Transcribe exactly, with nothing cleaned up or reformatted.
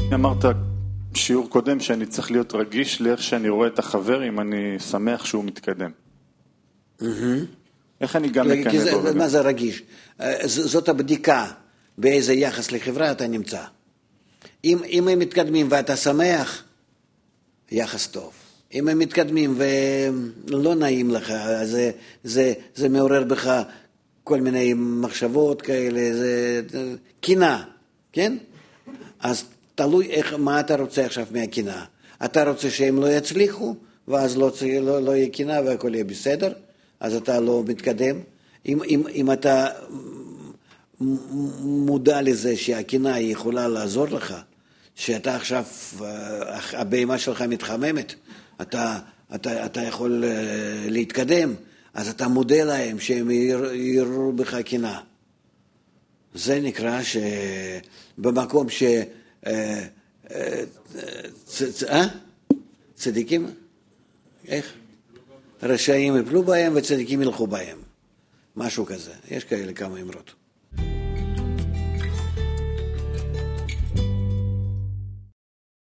אמרת שיעור קודם שאני צריך להיות רגיש לאיך שאני רואה את החבר אם אני שמח שהוא מתקדם. איך אני גם מקנא בו? מה זה רגיש? זאת הבדיקה באיזה יחס לחברה אתה נמצא. אם הם מתקדמים ואתה שמח, יחס טוב. אם הם מתקדמים ולא נעים לך, זה, זה, זה מעורר בך כל מיני מחשבות כאלה, זה קינה, כן? אז תלוי איך, מה אתה רוצה עכשיו מהקינה. אתה רוצה שהם לא יצליחו, ואז לא, לא, לא יהיה קינה והכל יהיה בסדר, אז אתה לא מתקדם. אם, אם, אם אתה מודע לזה שהקינה יכולה לעזור לך, שאתה עכשיו, הבהמה שלך מתחממת, אתה, אתה, אתה יכול להתקדם, אז אתה מודה להם שהם יראו בך קינה. זה נקרא שבמקום ש... צדיקים? איך? רשעים יפלו בהם וצדיקים ילכו בהם. משהו כזה. יש כאלה כמה אמרות.